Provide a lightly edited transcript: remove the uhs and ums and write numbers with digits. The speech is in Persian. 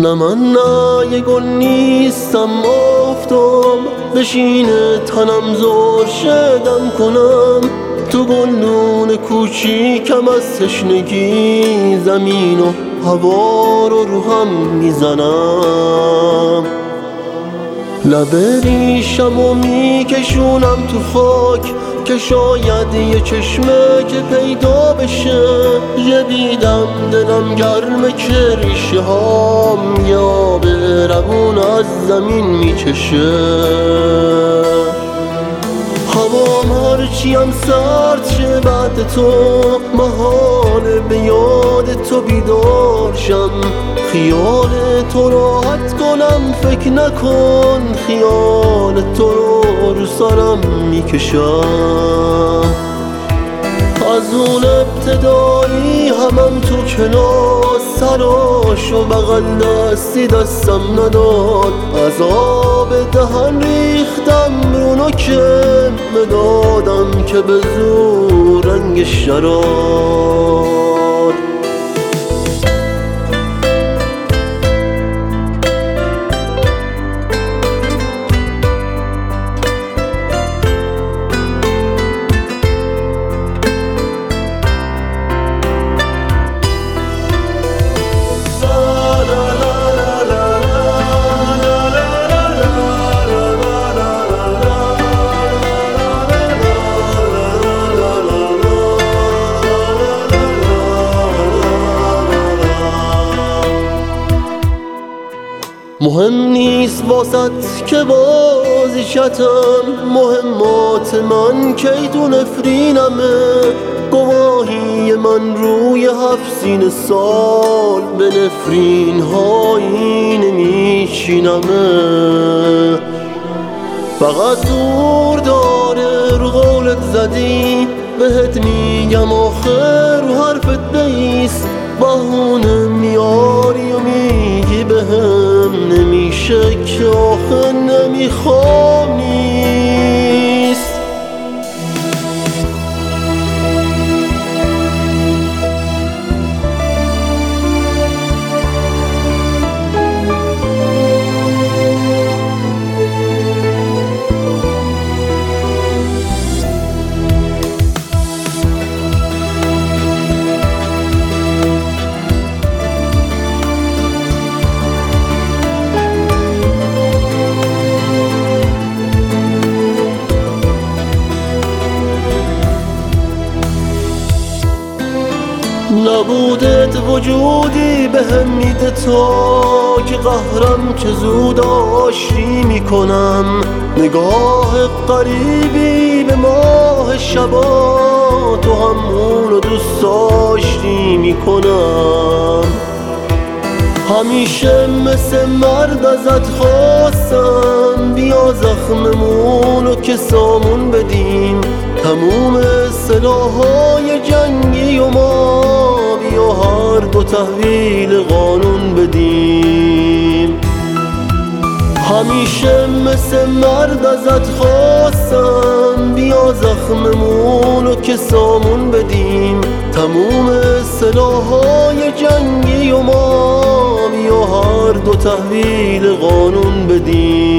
نه من نه یه گل نیستم آفتاب بشینه تنم زور شدم کنم تو گلدون کوچیکم از تشنگی زمین و هوا رو هم میزنم لب ریشم و میکشونم تو خاک که شاید یه چشمه که پیدا بشه یه بیدم دلم گرمه که ریشه هام یا به روون از زمین میکشه هوام هرچیم سرد شه بعد تو محاله به یاد تو بیدار شم خیال تو راحت کنم فکر نکن خیال تو رو سرم میکشم از اون ابتدایی همم تو کلاس سراش و بغل دستی دستم نداد از آب دهن ریختم رونو که مدادم که به زور رنگ شراد مهم نیست واسط که بازیشتم مهمات من کی تو نفرینمه گواهی من روی 7 سین سال به نفرین هایی نمیشینمه فقط زور داره رو قولت زدی بهت میگم آخر رو حرفت بیست بهونه میاری و میگی بهم نمیشه که آخه نمیخوام نیست نبودت وجودی بهم میده تا که قهرم که زود آشتی میکنم نگاه قریبی به ماه شبا تو همونو دوست داشتی میکنم همیشه مثل مرد ازت خواستم بیا زخممونو که سامون بدیم تموم سلاحای جنگی و ما بیا هر دو تحویل قانون بدیم همیشه مثل مرد ازت خواستم بیا زخممونو که سامون بدیم تموم سلاحای جنگی و ما بیا هر دو تحویل قانون بدیم